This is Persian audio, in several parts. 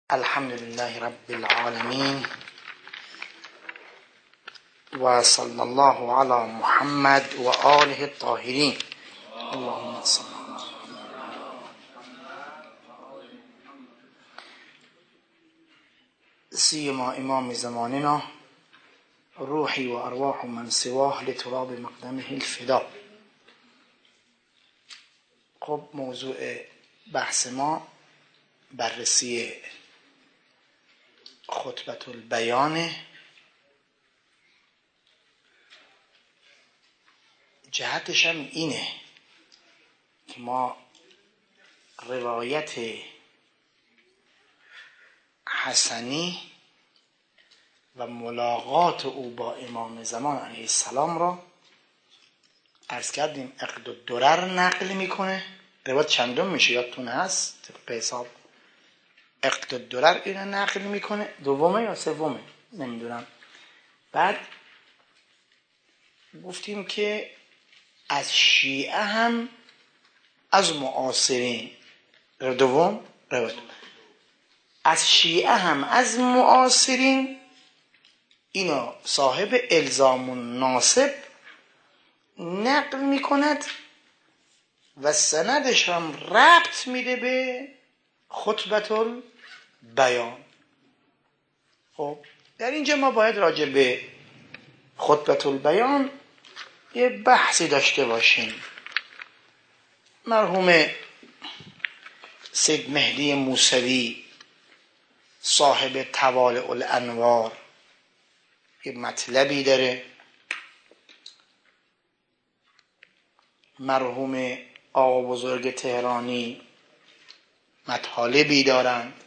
الحمد لله رب العالمين و صلی الله علی محمد و آله الطاهرین. اللهم صل سیما امام زماننا روحی و ارواح من سواه لتراب مقدمه الفدا. خب موضوع بحث ما بررسی خطبة البیان. جهتش هم اینه که ما روایت حسنی و ملاقات او با امام زمان علیه السلام را عرض کردیم. عقد الدرر نقل میکنه. روایت چندم میشه یادتون هست به حساب عقد الدرر اینو نقل میکنه، دومه یا سومه نمیدونم. بعد گفتیم که از شیعه هم از معاصرین دوم روایت از شیعه هم از معاصرین اینو صاحب الزام الناسب نقل میکند و سندش هم ربط میده به خطبة البیان. خب در اینجا ما باید راجع به خطبة البیان یه بحثی داشته باشیم. مرحوم سید مهدی موسوی صاحب طوالع الانوار یه مطلبی داره، مرحوم آقا بزرگ تهرانی مطالبی دارند،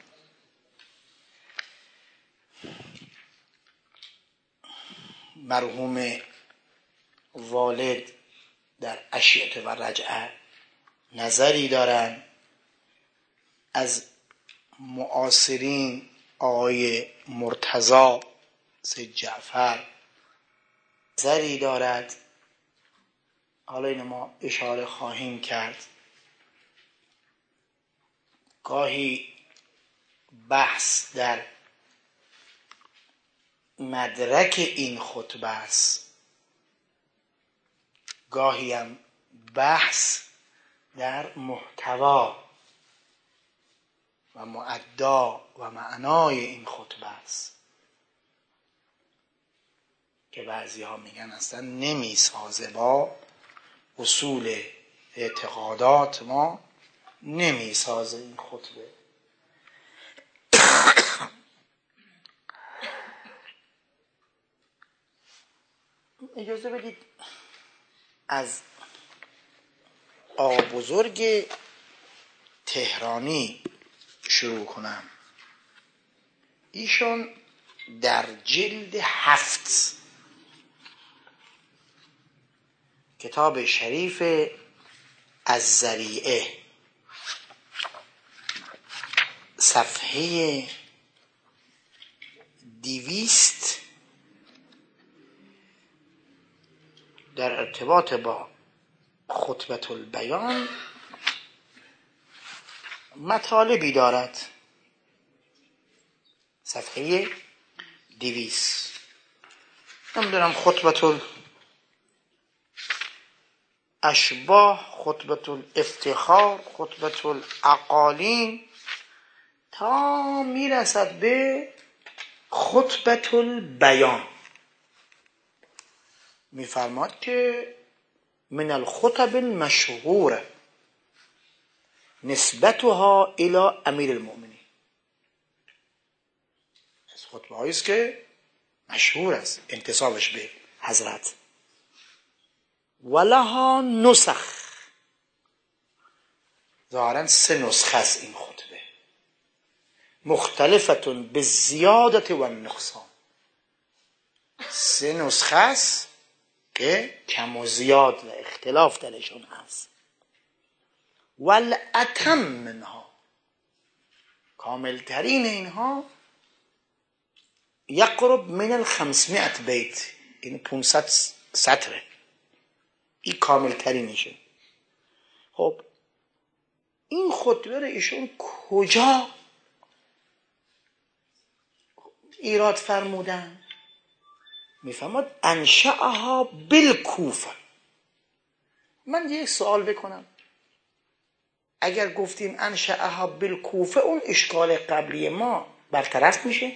مرحوم والد در اشیعه و رجعه نظری دارند، از معاصرین آقای مرتضی سید جعفر نظری دارد. حالا اینو ما اشاره خواهیم کرد. گاهی بحث در مدرک این خطبه است، گاهی هم بحث در محتوا و مؤدا و معنای این خطبه است که بعضی ها میگن اصلا نمیسازه با اصول اعتقادات ما، نمیسازه این خطبه. اجازه بدید از آقا بزرگ تهرانی شروع کنم. ایشون در جلد 7 کتاب شریف الذریعه صفحه 200 در ارتباط با خطبة البیان مطالبی دارد. صفحه 200 نمیدونم خطبة الاشباه، خطبة الافتخار، خطبة الاقالیم تا میرسد به خطبة البیان. میفرماد که من الخطب المشهوره نسبتها الى امیر المؤمنین. از خطبه هایی است که مشهور است انتسابش به حضرت. ولها نسخ، ظاهرا 3 نسخه است این خطبه، مختلفتون به زیادت و نقصان. 3 نسخه است که کم و زیاد و اختلاف درشون هست. والاتم منها، کاملترین اینها یقرب من 500 بیت، این 500 سطره، این کاملترینشه. خب این خطبه رو ایشون کجا ایراد فرمودن؟ میفهمد انشأها بالکوفه. من یک سوال بکنم، اگر گفتیم انشأها بالکوفه اون اشکال قبلی ما برطرف میشه؟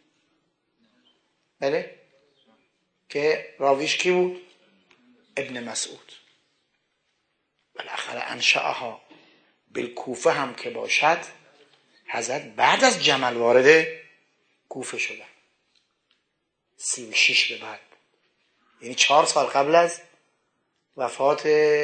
بله، که راویش کی بود؟ ابن مسعود. بالاخره انشأها بالکوفه هم که باشد، حضرت بعد از جمل وارد کوفه شدن، 36 به بعد، یعنی 4 سال قبل از وفات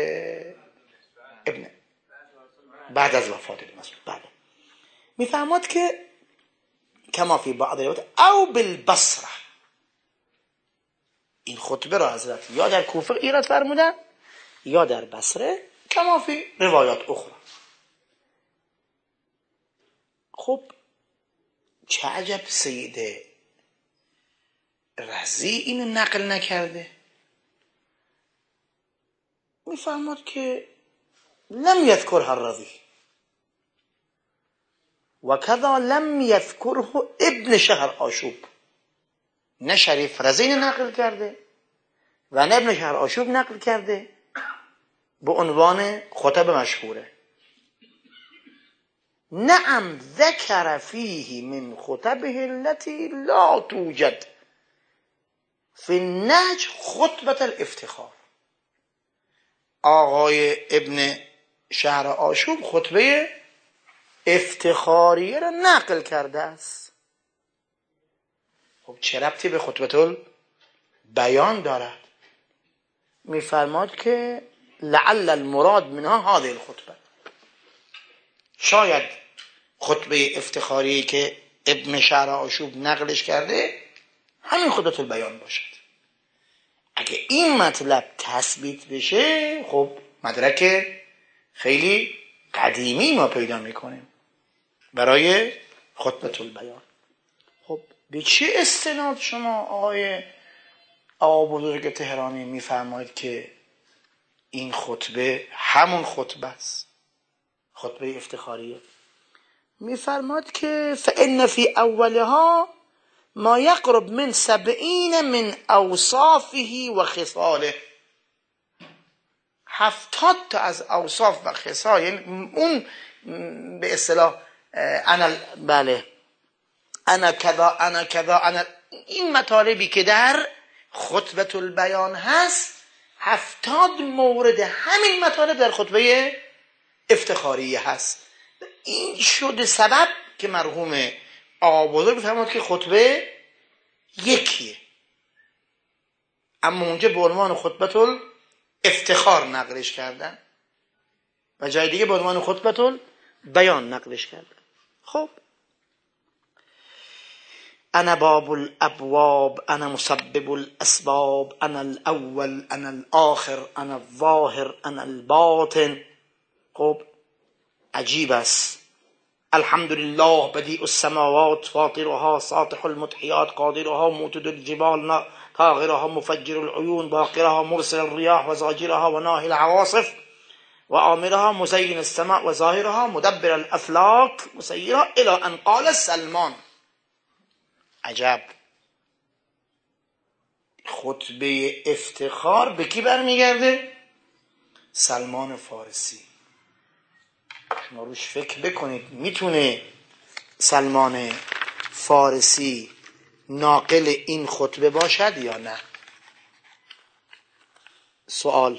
ابن، بعد از وفات ابن مسعود. بعد میفهمد که کما فی بعض روایات او بالبصره، این خطبه را حضرت یا در کوفه ایراد فرمودن یا در بصره، کما فی روایات اخرى. خب چه عجب سید رضی اینو نقل نکرده؟ میفهمد که لم یذکرها الرضی و کذا لم یذکره ابن شهر آشوب. نه شریف رضی نقل کرده و نه ابن شهر آشوب نقل کرده به عنوان خطب مشهوره. نعم ذکر فیه من خطبه التي لا توجد فی النهج خطبة الافتخار. آقای ابن شهر آشوب خطبه افتخاریه را نقل کرده است. خب چه ربطی به خطبه بیان دارد؟ میفرماد که لعل المراد منها هذه الخطبه، شاید خطبه افتخاری که ابن شهر آشوب نقلش کرده همین خطبه البیان باشد. اگه این مطلب تثبیت بشه، خب مدرک خیلی قدیمی ما پیدا میکنیم برای خطبه البیان. خب به چه استناد شما آقا بزرگ تهرانی میفرمایید که این خطبه همون خطبه است، خطبه افتخاریه؟ میفرماد که فإن فی اولها ما یقرب من 70 من اوصافه و خصاله. 70 تا از اوصاف و خصال، یعنی اون به اصطلاح انا کذا این مطالبی که در خطبه البیان هست، 70 مورد همین مطالب در خطبه افتخاریه هست. این شده سبب که مرحوم آقا بزرگ بفرماد که خطبه یکیه، اما اونجا به عنوان خطبه افتخار نقلش کردن و جای دیگه به عنوان خطبه بیان نقلش کردن. خب انا باب الابواب، انا مسبب الاسباب، انا الاول، انا الاخر، انا الظاهر، انا الباطن. خب عجیب است. الحمد لله بدیع السماوات فاطرها ساطح المتحیات قادرها موتد الجبال طاغرها مفجر العيون باقرها مرسل الرياح وزاجرها وناهي العواصف وآمرها مزين السماء وظاهرها مدبر الافلاك مسيرها الى ان قال سلمان. عجب. خطبه افتخار به کی برمیگرده؟ سلمان فارسی. شما روش فکر بکنید، میتونه سلمان فارسی ناقل این خطبه باشد یا نه؟ سوال،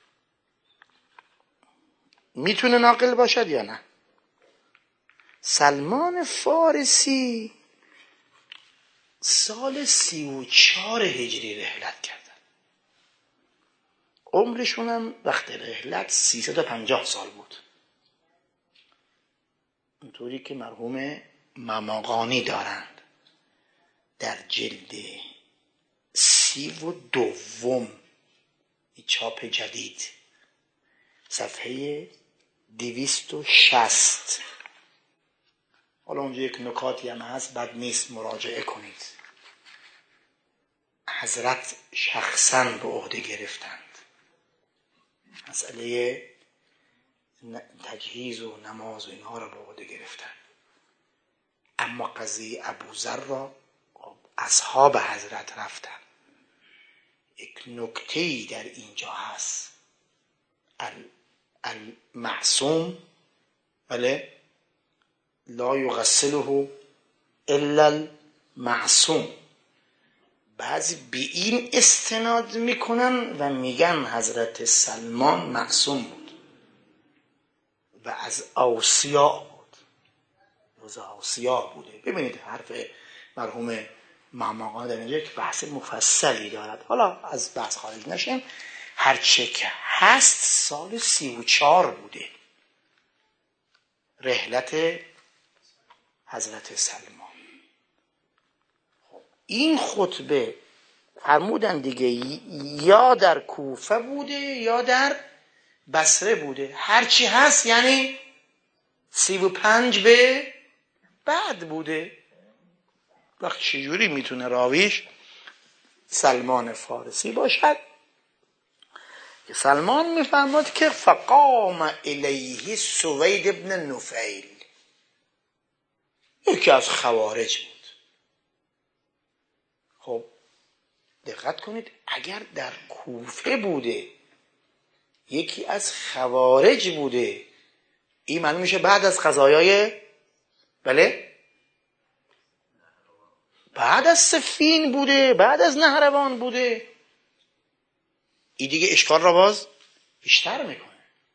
میتونه ناقل باشد یا نه؟ سلمان فارسی سال 34 هجری رحلت کردن، عمرشون هم وقت رحلت 350 سال بود، اونطوری که مرحوم مماقانی دارند در جلد 32 چاپ جدید صفحه 260. حالا اونجا یک نکاتی هم هست، بد نیست مراجعه کنید. حضرت شخصاً به عهده گرفتند مسئله تجهیز و نماز و اینها را به عهده گرفتند، اما قضیه ابوذر را اصحاب حضرت رفتن. یک نکته‌ای در اینجا هست، المعصوم بله لا یغسله الا المعصوم. بعضی به این استناد میکنن و میگن حضرت سلمان معصوم بود و از اوصیا بود، از اوصیا بوده. ببینید حرف مرحوم ماماقان در اینجا یک بحث مفصلی دارد. حالا از بحث خارج نشیم. هرچه که هست سال 34 بوده رحلت حضرت سلمان. این خطبه فرمودن دیگه یا در کوفه بوده یا در بصره بوده. هرچی هست یعنی 35 به بعد بوده. وقت چجوری میتونه راویش سلمان فارسی باشد؟ که سلمان میفرماد که فقام الیه سوید ابن نفیل، یکی از خوارج بود. خب دقت کنید، اگر در کوفه بوده یکی از خوارج بوده، این معنی میشه بعد از قضایای بله بعد از صفین بوده، بعد از نهروان بوده. این دیگه اشکال را باز بیشتر میکنه.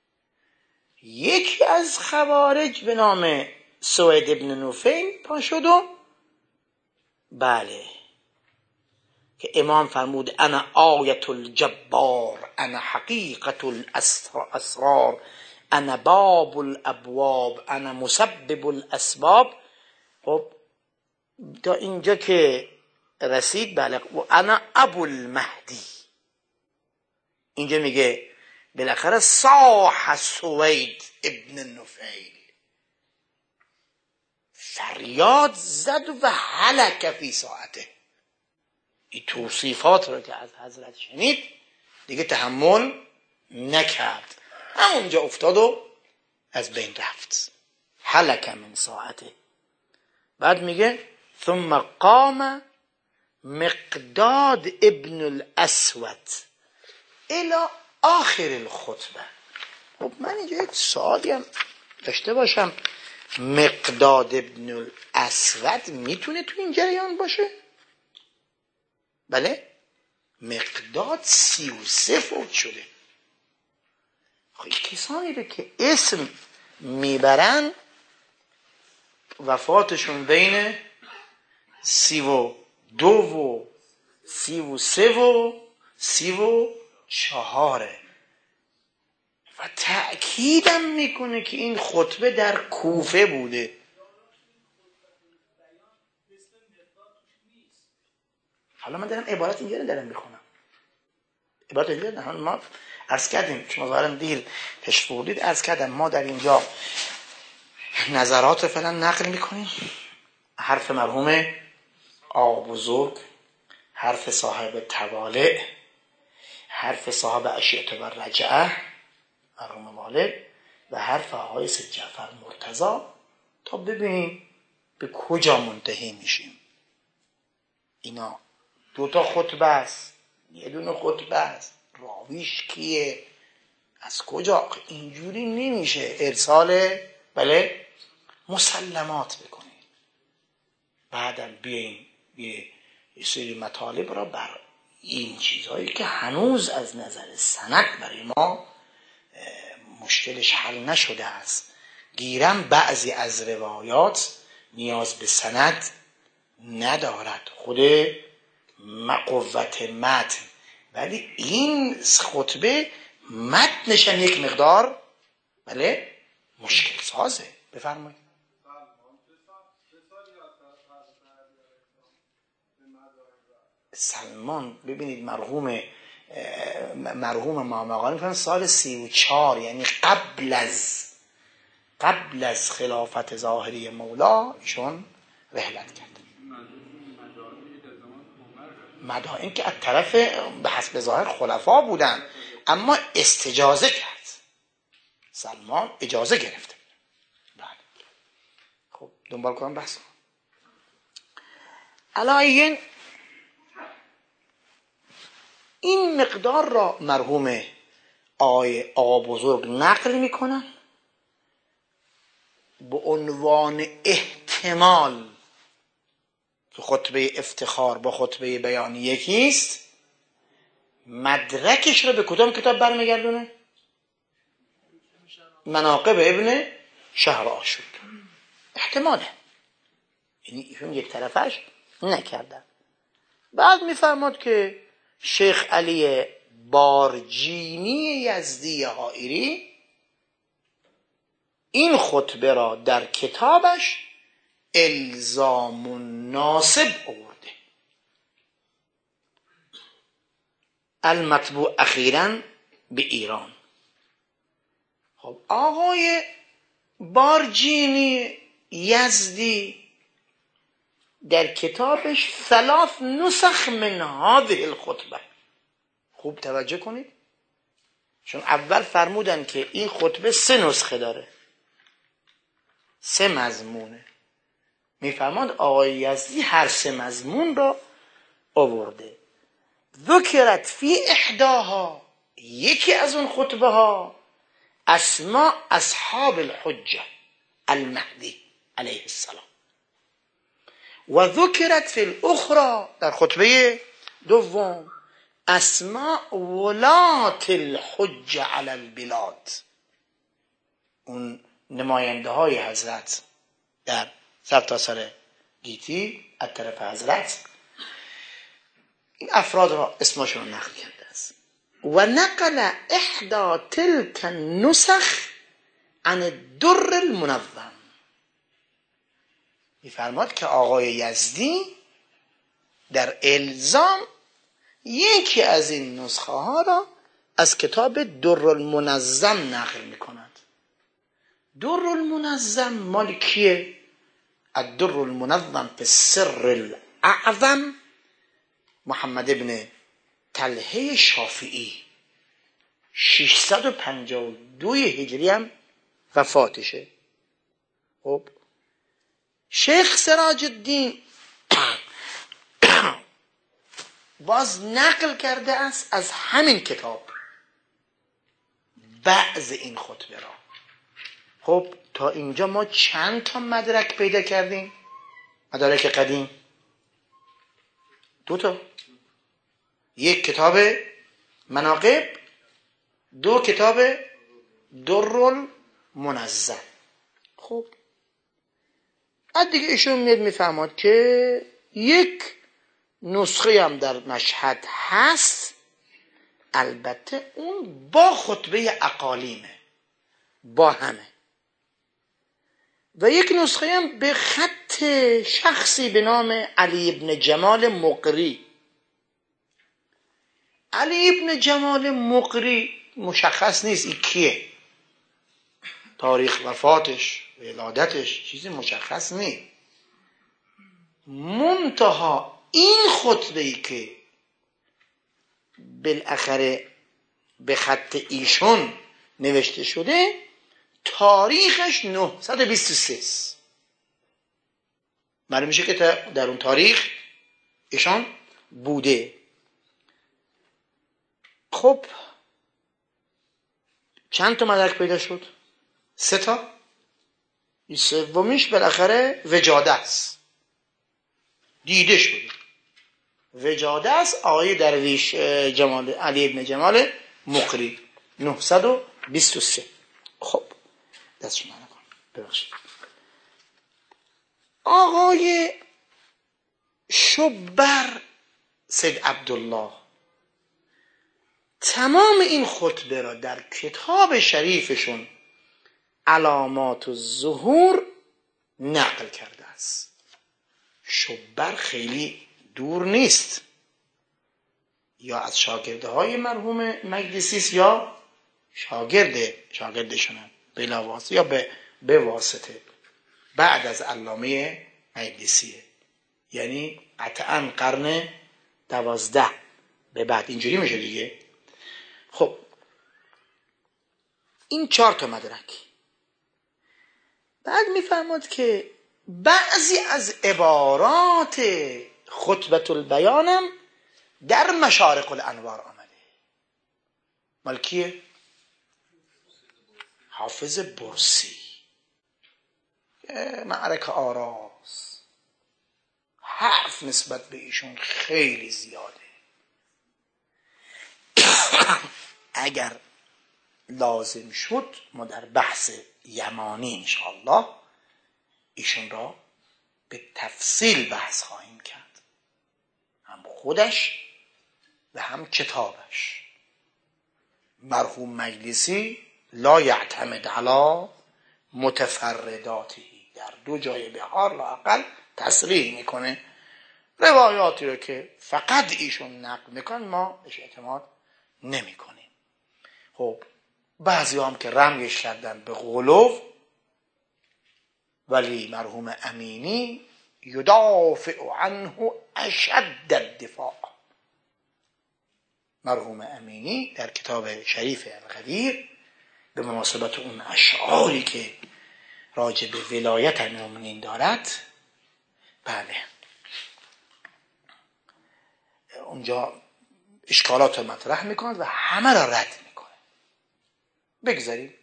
یکی از خوارج به نام سوید ابن نفیل پا شد و بله که امام فرمود انا آیت الجبار انا حقیقت الاسرار انا باب الابواب انا مسبب الاسباب. خب تا اینجا که رسید بله و انا ابو المهدی. اینجا میگه بالاخره صاح سوید ابن نفیل، فریاد زد و هلک فی ساعته. این توصیفات رو که از حضرت شنید دیگه تحمل نکرد، همونجا افتاد و از بین رفت. هلک من ساعته. بعد میگه ثم قام مقداد ابن الاسود الی آخر الخطبه. خب من اینجا یک سوالی هم داشته باشم، مقداد ابن الاسود میتونه تو این جریان باشه؟ بله مقداد 33 فوت شده. خب کسانی رو که اسم میبرن وفاتشون بین 32 و 33 و 34 و تأکیدم میکنه که این خطبه در کوفه بوده. حالا من دارم عبارت اینجا دارم میخونم، عبارت اینجا نه ما عرض کردیم، شما ظاهرا دیر تشریف بردید، عرض کردم ما در اینجا نظرات فعلا نقل میکنیم. حرف مرحوم آقا بزرگ، حرف صاحب توالع، حرف صاحب اشیاء و رجعه مرحوم والد و حرف آقای سید جعفر مرتضی، تا ببینیم به کجا منتهی میشیم. اینا دوتا خطبه است، یه دونه خطبه است، راویش کیه، از کجا؟ اینجوری نمیشه ارسال بله مسلمات بکنیم. بعدم بیاییم یه سری مطالب را بر این چیزهایی که هنوز از نظر سند برای ما مشکلش حل نشده است. گیرم بعضی از روایات نیاز به سند ندارد، خود قوت متن، ولی این خطبه متنش هم یک مقدار بله مشکل سازه. بفرمایید. سلمان ببینید مرحوم ماماقانی میگن سال 34 یعنی قبل از خلافت ظاهری مولا ایشون رحلت کرد. مدائن که از طرف به حسب ظاهر خلفا بودن، اما استجازه کرد، سلمان اجازه گرفته. بله خب دنبال کنم بحث. علایین این مقدار را مرحوم آقا بزرگ نقل میکنن به عنوان احتمال که خطبه افتخار با خطبه بیان یکیست. مدرکش رو به کدام کتاب برمیگردونه؟ مناقب ابن شهر آشوب. احتماله، یعنی ایشون یک طرفش نکردن. بعد میفرماد که شیخ علی بارجینی یزدی حائری این خطبه را در کتابش الزام الناصب آورده، المطبوع اخیراً به ایران. خب آقای بارجینی یزدی در کتابش 3 نسخ من هذه الخطبه. خوب توجه کنید، چون اول فرمودن که این خطبه 3 نسخه داره، 3 مضمونه. میفرماد آقای یزدی هر 3 مضمون را آورده. ذکرت فی احداها، یکی از اون خطبه ها، اسماء اصحاب الحجه المهدی علیه السلام، و ذکرت فی الاخرى، در خطبه دوم، اسماء ولات الحجه علی البلاد، اون نماینده های حضرت در سرتاسر گیتی از طرف حضرت، این افراد را اسمشون رو نقل کرده است. و نقل احدى تلك النسخ عن الدر المنظم. میفرماد که آقای یزدی در الزام یکی از این نسخه ها را از کتاب در المنظم نقل میکند. در المنظم مال کیه؟ الدر المنظم فی السر الاعظم، محمد ابن طلحه شافعی، 652 هجری هم وفاتشه. خب شیخ سراج الدین باز نقل کرده است از همین کتاب بعض این خطبه را. خب تا اینجا ما چند تا مدرک پیدا کردیم؟ مدارک قدیم 2 تا، یک کتاب مناقب، 2 کتاب در المنظم. خب بعد دیگه ایشون میاد میفهمد که یک نسخه هم در مشهد هست، البته اون با خطبه اقالیمه، با همه، و یک نسخه هم به خط شخصی به نام علی ابن جمال مقری. علی ابن جمال مقری مشخص نیست این کیه، تاریخ وفاتش، ولادتش چیزی مشخص نیست. منتها این خطبه‌ای که بالاخره به خط ایشون نوشته شده تاریخش 923 است. معلوم میشه که در اون تاریخ ایشان بوده. خب چند تا مدرک پیدا شد؟ 3 تا. این سومیش بالاخره وجاده است، دیده شده. وجاده است آقای درویش جمال، علی ابن جمال مقری، 923. خب دست شما نکن، ببخشید. آقای شبر سید عبدالله تمام این خطبه را در کتاب شریفشون علامات الظهور نقل کرده است. شبر خیلی دور نیست، یا از شاگردهای مرحوم مجلسی است یا شاگردشونن بلا واسطه یا به واسطه، بعد از علامه مجلسیه، یعنی قطعا قرن 12 به بعد، اینجوری میشه دیگه. خب این 4 تا مدرک. بعد میفرماد که بعضی از عبارات خطبة البیانم در مشارق الانوار آمده. مال کیه؟ حافظ برسی. معرک آراز، حرف نسبت به ایشون خیلی زیاده. اگر لازم شد ما در بحث یمانی انشاءالله ایشون را به تفصیل بحث خواهیم کرد، هم خودش و هم کتابش. مرحوم مجلسی لا یعتمد علی متفرداته، در دو جای بهار لااقل تصریح میکنه روایاتی رو که فقط ایشون نقل میکن ما بهش اعتماد نمیکنیم. خب بعضی هم که رمیش کردن به غلو، ولی مرحوم امینی یدافع عنه اشد الدفاع. مرحوم امینی در کتاب شریف القدیر به مناسبت اون اشعاری که راجع به ولایت امیرالمومنین دارد، بله اونجا اشکالات رو مطرح میکند و همه را رد میکنه. بگذاریم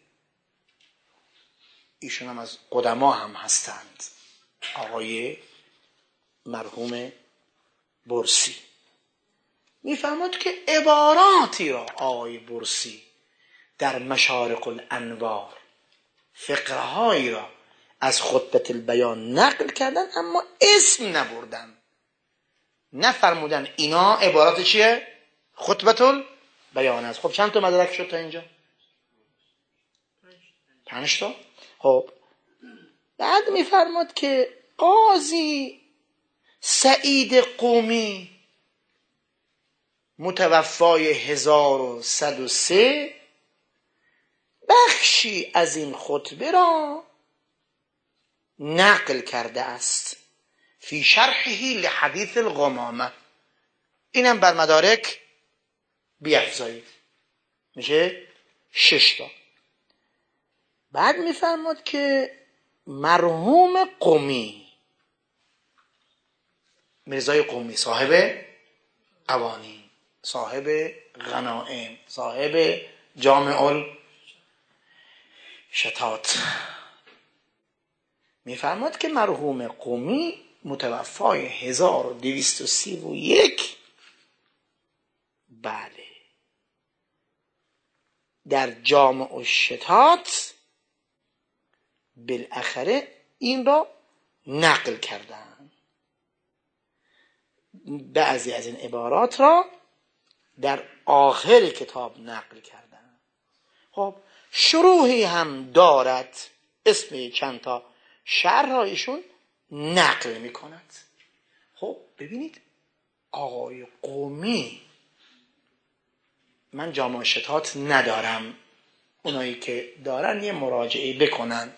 ایشون هم از قدما هم هستند، آقای مرحوم برسی. میفهمد که عباراتی را آقای برسی در مشارق الانوار فقرهایی را از خطبه البیان نقل کردن، اما اسم نبردن، نفرمودن اینا عبارات چیه؟ خطبه البیان است. خب چند تا مدرک شد تا اینجا؟ 5 تا. خب بعد میفرماد که قاضی سعید قمی متوفای 1103 بخشی از این خطبه را نقل کرده است فی شرحه لحدیث الغمامه. اینم بر مدارک بیفزایید، میشه 6 تا. بعد میفرماد که مرحوم قمی، میرزای قمی، صاحب قوانین، صاحب غنائم، صاحب جامع الشتات، میفرماد که مرحوم قمی متوفای 1231 بله در جامع الشتات بالاخره این را نقل کردن. بعضی از این عبارات را در آخر کتاب نقل کردن. خب شروحی هم دارد، اسم چند تا شرح را ایشون نقل می کند. خب ببینید آقای قمی، من جامع الشتات ندارم، اونایی که دارن یه مراجعه بکنن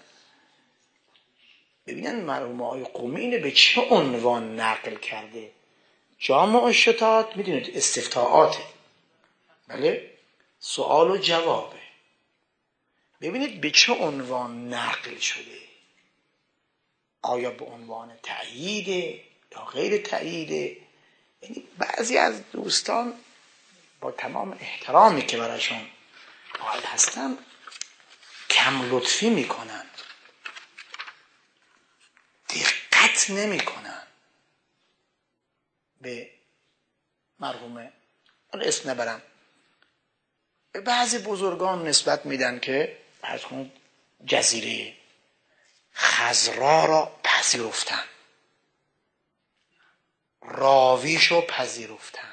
ببینن مرحوم آقای قمی اینو به چه عنوان نقل کرده. جامع الشتات میدونید استفتاءاته، بله سوال و جوابه. ببینید به چه عنوان نقل شده، آیا به عنوان تأییده یا غیر تأییده. یعنی بعضی از دوستان با تمام احترامی که براشون قائل هستم کم لطفی میکنن، دقت نمیکنن به مرحوم، اون اسم نبرم، به بعضی بزرگان نسبت میدن که از اون جزیره خضرا را پذیرفتن، راویشو پذیرفتن.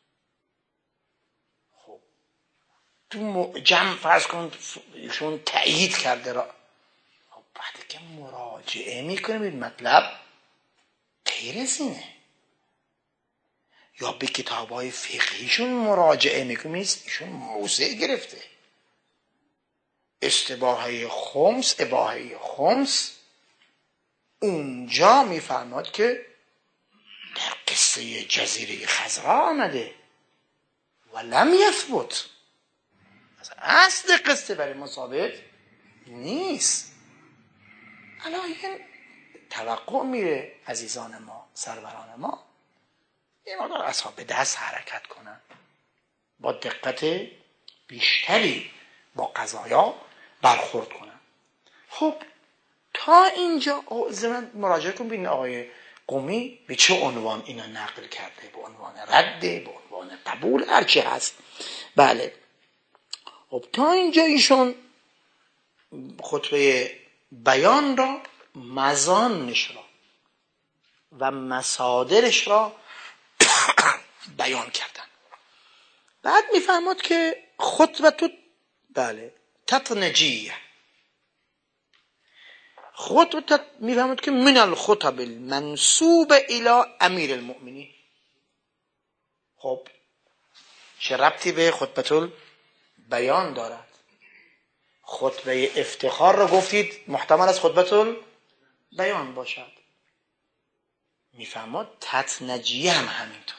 خب تو جمع فرض کن ایشون تأیید کرده را، خب بعد که مراجعه میکنیم مطلب غیر از اینه، یا به کتاب‌های فقهیشون مراجعه میکنیم ایشون موضع گرفته استباحه خمس، اباحه خمس، اونجا میفرماد که در قصه جزیره خضرا آمده و لم یثبت، اصل قصه برای ما ثابت نیست. الان توقع میره عزیزان ما، سروران ما این مقدار اصحاب دست حرکت کنن، با دقت بیشتری با قضایا برخورد کنن. خب تا اینجا من مراجعه کن ببین آقای قمی به چه عنوان اینا نقل کرده، به عنوان رده، به عنوان قبول، هر چی هست. بله خب تا اینجا ایشون خطبه بیان را، مزانش را و مصادرش را بیان کردن. بعد میفهمد که خطبه بله تطنجیه، خطبه میفهمد که من الخطب المنسوب الى امیر المؤمنین. خب چه ربطی به خطبه بیان دارد؟ خطبه افتخار را گفتید محتمل از خطبه بیان باشد، میفهمد تطنجیه هم همینطور،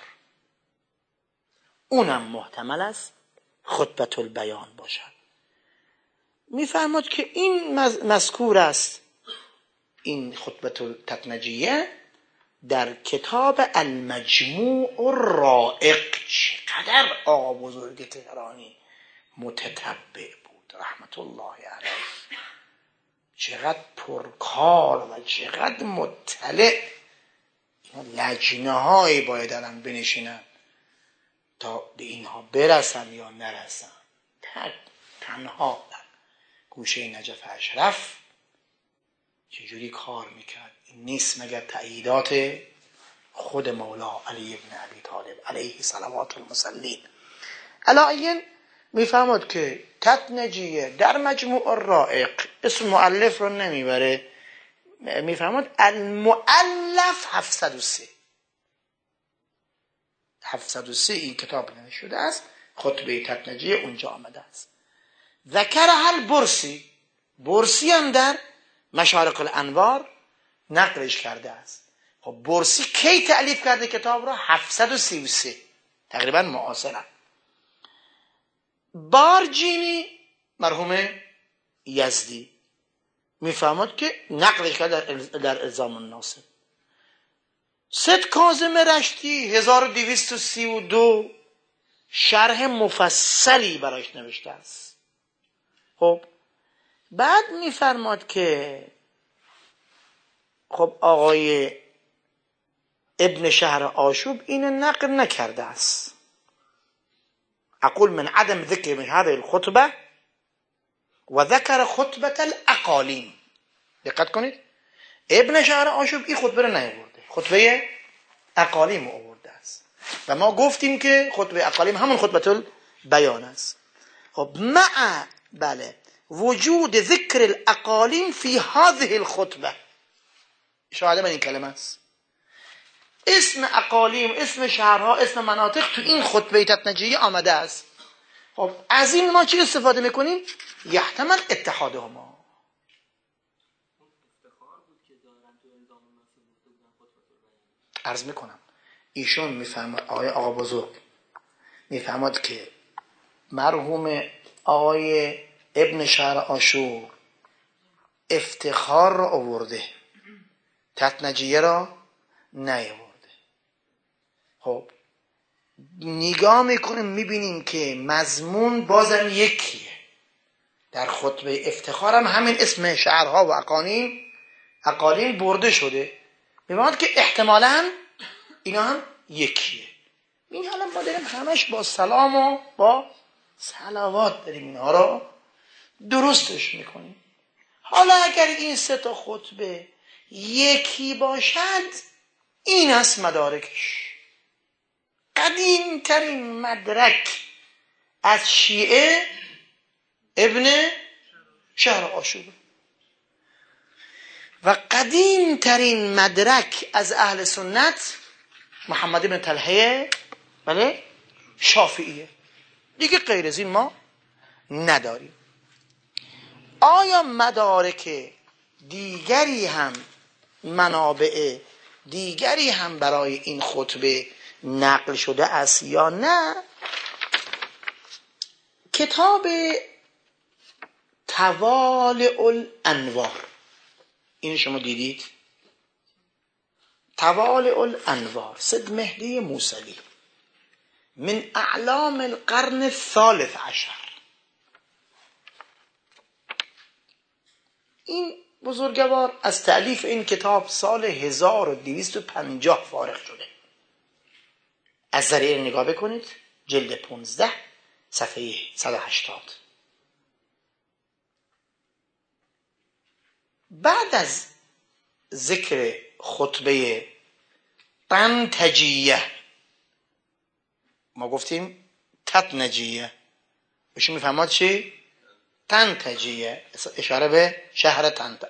اونم محتمل است خطبه بیان باشد. میفهمد که این مذکور است، این خطبه تطنجیه در کتاب المجموع الرائق. چقدر آقا بزرگ تهرانی متتبع بود رحمت الله علیه، چقدر پرکار و چقدر مطلع. لجنه هایی باید الان بنشینن تا به اینها برسن یا نرسن. تنها در گوشه نجف اشرف چجوری کار میکرد؟ این نیست مگر تأییدات خود مولا علی ابن ابی طالب علیه صلوات المصلین. علایین میفهمد که تطنجیه در مجموع الرائق اسم مؤلف رو نمیبره، میفهمد المؤلف 703 این کتاب نوشته است، خطبه تطنجیه اونجا آمده است. ذکرها البرسی، برسی هم در مشارق الانوار نقلش کرده است. خب برسی کی تألیف کرده کتاب را؟ 733 تقریبا معاصرن. بارجینی مرحوم یزدی میفهمد که نقلش کرده در الزام الناصر. سید کاظم رشتی 1232 شرح مفصلی برایش نوشته است. خب بعد میفرماد که خب آقای ابن شهر آشوب اینو نقل نکرده است. اقول من عدم ذکر من هذه الخطبه و ذکر خطبه الاقالیم. دقت کنید ابن شهر آشوب این خطبه رو نیاورده، خطبه اقالیم آورده است و ما گفتیم که خطبه اقالیم همون خطبه بیان است. خب مع بله وجود ذکر الاقالیم فی هذه الخطبه، شاهد من این کلمه است. اسم اقالیم، اسم شهرها، اسم مناطق تو این خطبه تطنجیه آمده است. خب از این ما چی استفاده میکنیم؟ یحتمل اتحادهما. عرض میکنم ایشون میفهمد، آقا بزرگ میفهمد که مرحوم آقای ابن شهر آشور افتخار را آورده، تطنجیه را نیاورده. خب نگاه میکنیم میبینیم که مضمون بازم یکیه. در خطبه افتخار هم همین اسم شهرها و اقالیم برده شده، میباید که احتمالاً اینا هم یکیه. این حالا ما داریم همش با سلام و با صلوات داریم اینا را درستش میکنیم. حالا اگر این سه تا خطبه یکی باشد این است مدارکش. قدیم ترین مدرک از شیعه ابن شهر آشوب و قدیم ترین مدرک از اهل سنت محمد بن طلحه بله شافعیه. دیگه غیر از این ما نداریم. آیا مدارک دیگری هم، منابع دیگری هم برای این خطبه نقل شده است یا نه؟ کتاب توالع الانوار، این شما دیدید؟ توالع الانوار سید مهدی موسوی من اعلام القرن الثالث عشر، این بزرگوار از تألیف این کتاب سال 1250 فارغ شده. از ذریعه نگاه بکنید، جلد 15 صفحه 180. بعد از ذکر خطبه طنطجیه، ما گفتیم تطنجیه، بهشون میفهماد چی؟ طنطجیه، اشاره به شهر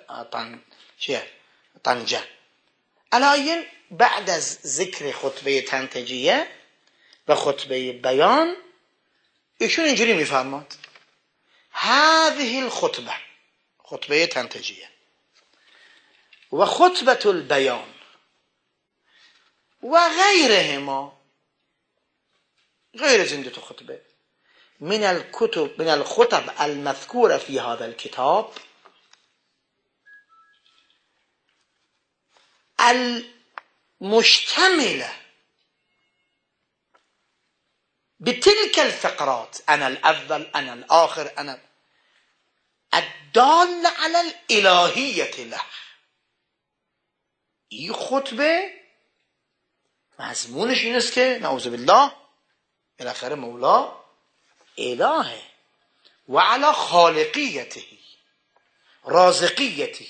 طنجه. علایین بعد از ذکر خطبه طنطجیه و خطبه بیان، ایشون اینجوری میفرماد: هذه الخطبه، خطبه طنطجیه، و خطبه البیان و غیرهما، غیر از این دو خطبه، من الخطب المذكورة في هذا الكتاب المشتملة بتلك الفقرات، أنا الأول أنا الآخر أنا الدال على الإلهية له. این خطبه مضمونش این است که نعوذ بالله بالاخره مولا الهه و علی خالقیته رازقیته،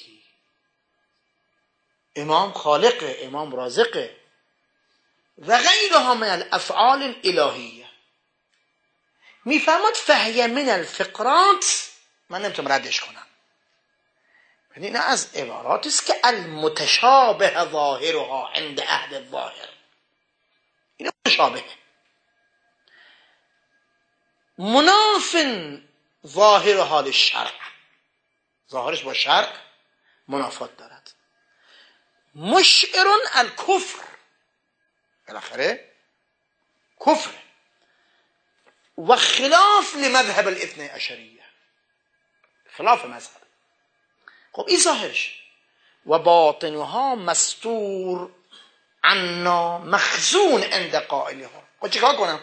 امام خالقه، امام رازقه، و غیرها من الافعال الالهیه. میفهمد فهی من الفقرات، من نمیتونم ردش کنم، این از عبارات است که المتشابه ظاهرها عند اهل الظاهر، این متشابه مناف ظاهر حال شرع، ظاهرش با شرع منافات دارد. مشعر الکفر، بالاخره کفر، و خلاف لمذهب الاثنی عشریه، خلاف مذهب. خب این ظاهرش. و باطنها مستور عنا مخزون عند قائلها. خب چیکار کنم؟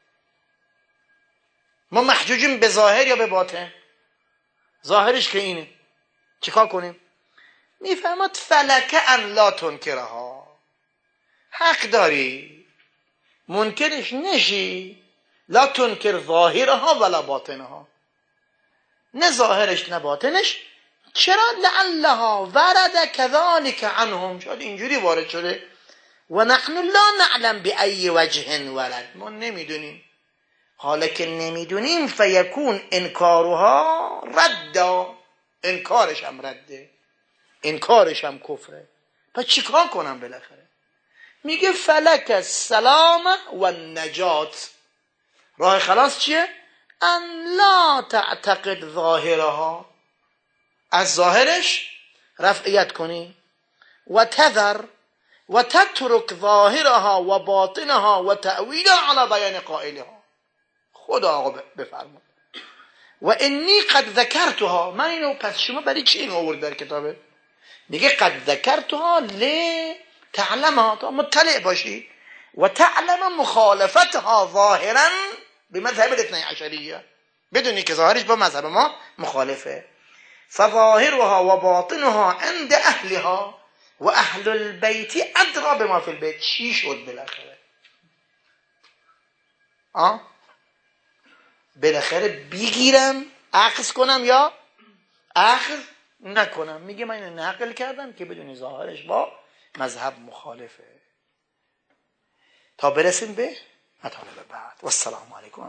ما محجوجیم به ظاهر یا به باطن؟ ظاهرش که اینه، چیکار کنیم؟ میفهمد فلک ان لا تنکرها، حق داری منکرش نشی، لا تنکر ظاهرها ولا باطنها، نه ظاهرش نه باطنش. چرا؟ لعلها ورد كذلك عنهم، شاید اینجوری وارد شده، و نحن لا نعلم بأي وجه ورد، ما نمیدونیم. حالا که نمیدونیم فیکون انکارها ردا، انکارش هم رده، انکارش هم کفره. پس چیکار کنم بالاخره؟ میگه فلک السلام و النجات، راه خلاص چیه؟ ان لا تعتقد ظاهرها، از ظاهرش رفعیت کنی، و تذر و تترک ظاهرها و باطنها و تأویلها علی بیان قائلها. خدا آقا بفرماد. و انی قد ذکرتها، من اینو، پس شما برای چی اینو آورد در کتابه؟ میگه قد ذکرتها تعلمها، تا مطلع باشی، و تعلم مخالفتها ظاهرا به مذهب الاثنی عشریه، بدونی که ظاهرش با مذهب ما مخالفه. فظاهرها و باطنها عند اهلها و اهل البیت ادرا بما فی البیت. چی شد بالاخره؟ بالاخره بگیرم اخذ کنم یا اخذ نکنم؟ میگه من اینو نقل کردم که بدونی ظاهرش با مذهب مخالفه. تا برسیم به مطالب بعد. و السلام علیکم.